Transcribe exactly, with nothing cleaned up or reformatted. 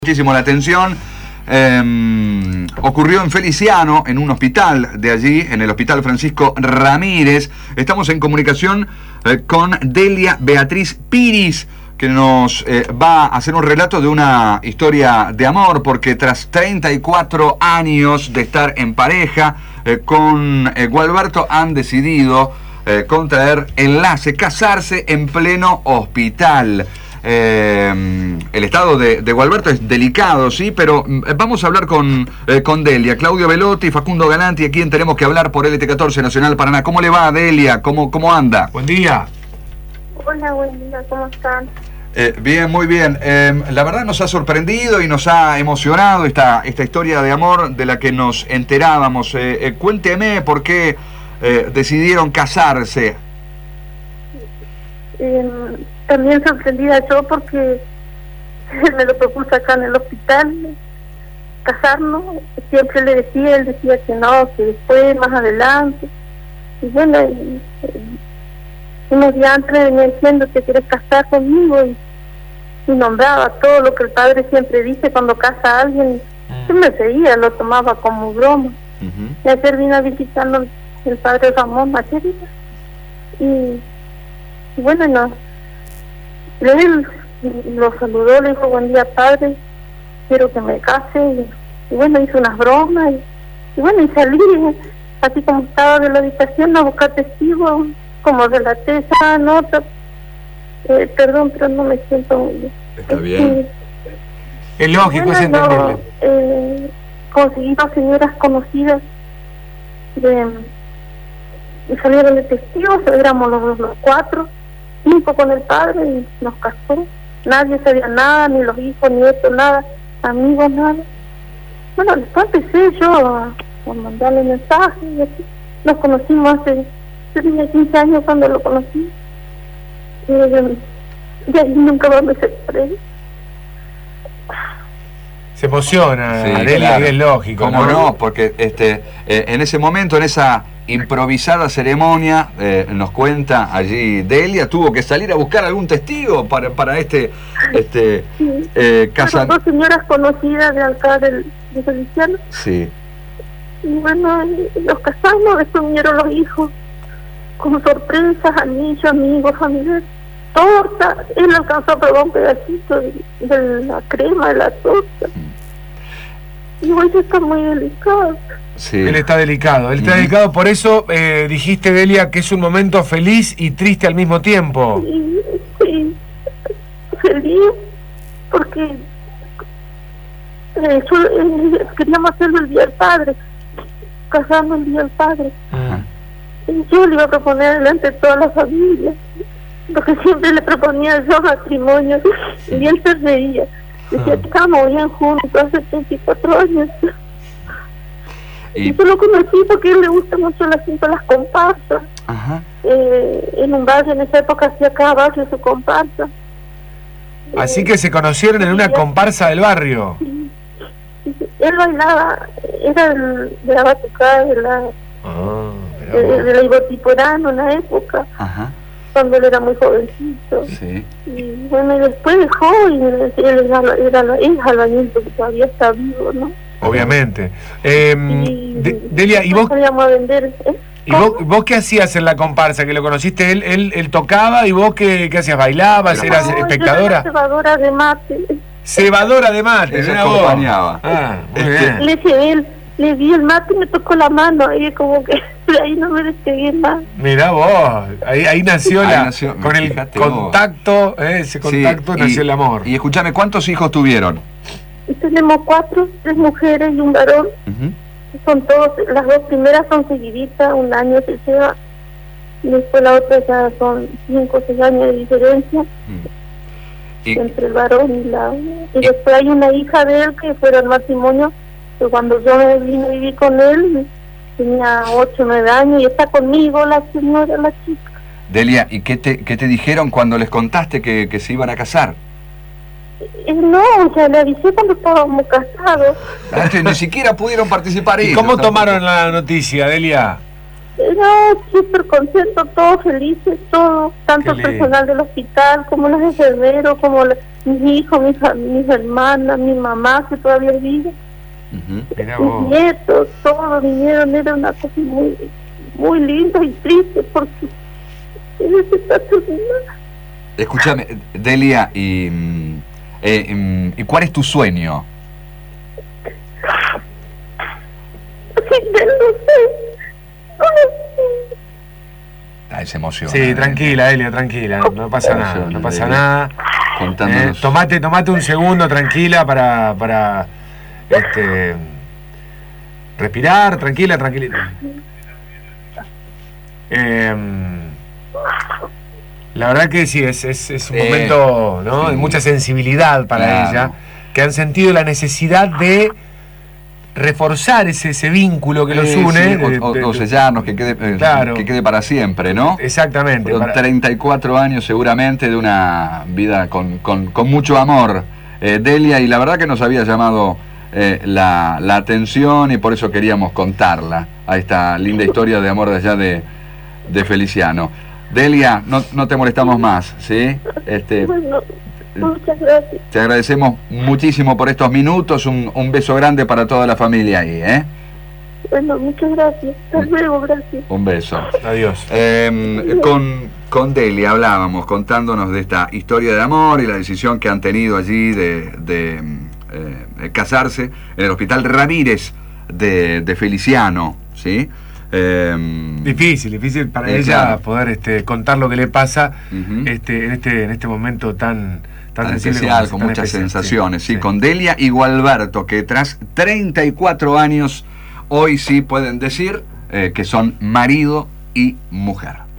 Muchísimo la atención. Eh, ocurrió en Feliciano, en un hospital de allí, en el Hospital Francisco Ramírez. Estamos en comunicación eh, con Delia Beatriz Piris, que nos eh, va a hacer un relato de una historia de amor, porque tras treinta y cuatro años de estar en pareja eh, con eh, Gualberto, han decidido eh, contraer enlace, casarse en pleno hospital. Eh, el estado de, de Gualberto es delicado, sí, pero vamos a hablar con, eh, con Delia. Claudio Velotti, Facundo Galanti, a quien tenemos que hablar por L T catorce Nacional Paraná. ¿Cómo le va, Delia? ¿Cómo, cómo anda? Buen día. Hola, buen día, ¿cómo están? Eh, bien, muy bien. Eh, la verdad nos ha sorprendido y nos ha emocionado esta, esta historia de amor de la que nos enterábamos. Eh, eh, cuénteme por qué eh, decidieron casarse. Eh, también sorprendida yo porque me lo propuse acá en el hospital, casarnos. Siempre le decía, él decía que no, que después, más adelante. Y bueno, y, y unos días antes me venía diciendo que quieres casar conmigo y, y nombraba todo lo que el padre siempre dice cuando casa a alguien. Yo me reía, lo tomaba como broma. Uh-huh. Y ayer vino a visitarnos el padre Ramón Macherita y, y bueno, no. Él lo saludó, le dijo buen día padre, quiero que me case, y, y bueno, hizo unas bromas, y, y bueno, y salí, así como estaba de la habitación, a buscar testigos, como relaté esa nota, eh, perdón, pero no me siento muy bien. Está bien. Es lógico, bueno, es entendible. No, eh, conseguí dos señoras conocidas, de, y salieron de testigos, éramos los, los cuatro, cinco con el padre y nos casó. Nadie sabía nada, ni los hijos, ni esto, nada, amigos, nada. Bueno, después empecé yo a, a mandarle mensajes y así. Nos conocimos hace, yo tenía quince años cuando lo conocí. Y, y ahí nunca más me separé. Se emociona, Sí, Delia, claro. y es lógico. ¿Cómo ¿no? no? Porque este, eh, en ese momento, en esa improvisada ceremonia, eh, nos cuenta allí Delia, tuvo que salir a buscar algún testigo para, para este, este Sí. eh, casamiento. Dos señoras conocidas de acá del, de Feliciano. Sí. Y bueno, y nos casamos, después vinieron los hijos, con sorpresas, anillos, amigos, familiares, torta. Él alcanzó a probar un pedacito de, de la crema de la torta. Y hoy está muy delicado. Sí. Él está delicado, él está Mm. delicado, por eso eh, dijiste, Delia, que es un momento feliz y triste al mismo tiempo. Y, y feliz, porque eh, yo, eh, queríamos hacerlo el Día del Padre, casarnos el Día del Padre. Ajá. Y yo le iba a proponer delante de toda la familia, porque siempre le proponía yo matrimonio, y él se reía. Decía que estábamos bien juntos hace treinta y cuatro años. Y, Y yo lo conocí porque a él le gusta mucho las, las comparsas. ajá. Eh, en un barrio, en esa época hacía cada barrio su comparsa. Así que se conocieron en una comparsa del barrio. Sí. Él bailaba, era el, de la batucada, de la, Ah, de, de la Ibotiporano en la época, Ajá. cuando él era muy jovencito. Sí. Y bueno, y después dejó, y él era, era, es albañil porque todavía está vivo, ¿no? Obviamente. Eh, Y de, Delia, ¿y vos, podíamos vender, ¿eh? y vos, vos qué hacías en la comparsa? Que lo conociste, él él, él tocaba, y vos qué, qué hacías, bailabas, Pero- eras No, espectadora. yo era cebadora de mate. Cebadora de mate, Ella mirá vos. acompañaba. Ah, muy Este, bien. Le llevé, el- le di el mate y me tocó la mano, y como que de ahí no me despegué más. Mirá vos, ahí, ahí nació Ahí la, nació, con el fíjate vos. contacto, eh, ese contacto sí, nació y, el amor. Y escúchame, ¿cuántos hijos tuvieron? Y tenemos cuatro, tres mujeres y un varón. Uh-huh. Son todos, las dos primeras son seguiditas, un año se lleva, y después la otra ya son cinco o seis años de diferencia Y, entre el varón y la... Y, y- después hay una hija de él que fue al matrimonio, que cuando yo me vine a vivir con él, tenía ocho o nueve años, y está conmigo la señora, la chica. Delia, ¿y qué te, qué te dijeron cuando les contaste que, que se iban a casar? Eh, no, o sea, le avisé cuando estábamos casados. Antes ni siquiera pudieron participar ¿Y ellos. cómo tampoco. tomaron la noticia, Delia? Era súper contento, todos felices, todo, tanto el Qué lindo. personal del hospital como los enfermeros, como la- mis hijos, mis, mis hermanas, mi mamá que todavía vive, Ujú. Mirá mis vos. nietos, todos vinieron, era una cosa muy, muy linda y triste porque él se está terminando. Escúchame, Delia, y, mm, eh, mm, ¿y cuál es tu sueño? Sí, yo no sé. Ay, Ah, se emociona. Sí, tranquila, Elia, tranquila, no pasa nada, no pasa nada. Eh, Contándonos. tomate, tomate un segundo, tranquila, para, para este, respirar, tranquila, tranquila. Eh, la verdad que sí, es, es, es un Eh, momento, ¿no?, sí. de mucha sensibilidad para Claro. ella, que han sentido la necesidad de reforzar ese, ese vínculo que los Sí, une. sí, de- o, o- de- o sellarnos, que quede, eh, Claro. que quede para siempre, ¿no? Exactamente. Fueron para- treinta y cuatro años seguramente de una vida con, con, con mucho amor, eh, Delia, y la verdad que nos había llamado eh, la, la atención y por eso queríamos contarla a esta linda historia de amor de allá de, de Feliciano. Delia, no, no te molestamos más, ¿sí? Este, bueno, muchas gracias. te agradecemos muchísimo por estos minutos, un, un beso grande para toda la familia ahí, ¿eh? Bueno, muchas gracias. Hasta luego, gracias. Un beso. Adiós. Eh, con, con Delia hablábamos, contándonos de esta historia de amor y la decisión que han tenido allí de, de eh, casarse en el Hospital Ramírez de, de Feliciano, ¿sí? Eh, Difícil, difícil para Eh, ella claro. poder este, contar lo que le pasa Ujú. este, en este en este momento tan tan, tan sensible especial, como- con tan muchas especial, sensaciones, sí, sí. con Delia y Gualberto, que tras treinta y cuatro años, hoy sí pueden decir eh, que son marido y mujer.